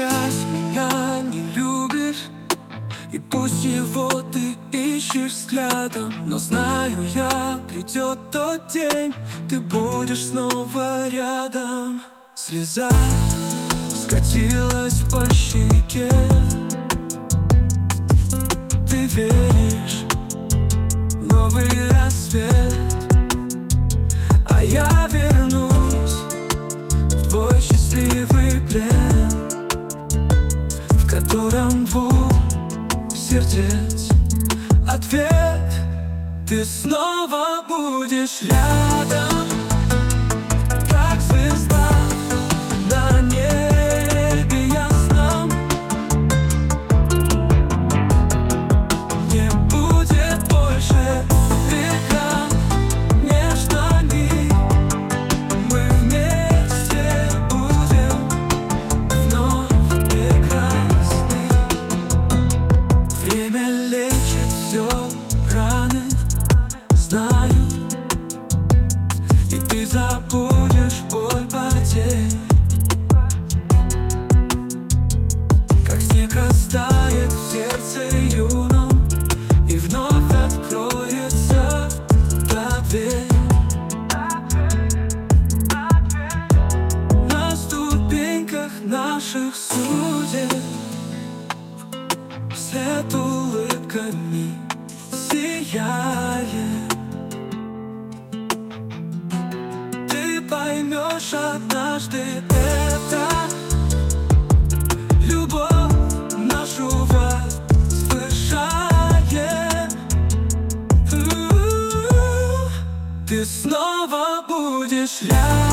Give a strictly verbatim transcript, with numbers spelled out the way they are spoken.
сейчас меня не любишь, и пусть его ты ищешь взглядом, но знаю я, придет тот день, ты будешь снова рядом. Слеза скатилась по щеке, ты веришь в новый рассвет, а я вернусь в твой счастливый плен, в котором двух сердец ответ. Ты снова будешь рядом, как звезда на небе ясном. Не будет больше века нежными, мы вместе будем вновь прекрасны. Время лечит все раны, знаю, и ты забудешь боль потерь. Как снег растает в сердце юном, и вновь откроется та дверь. На ступеньках наших судеб вслед улыбками сияет. Ты поймешь однажды это, любовь нашу возвышает. У-у-у. Ты снова будешь рядом.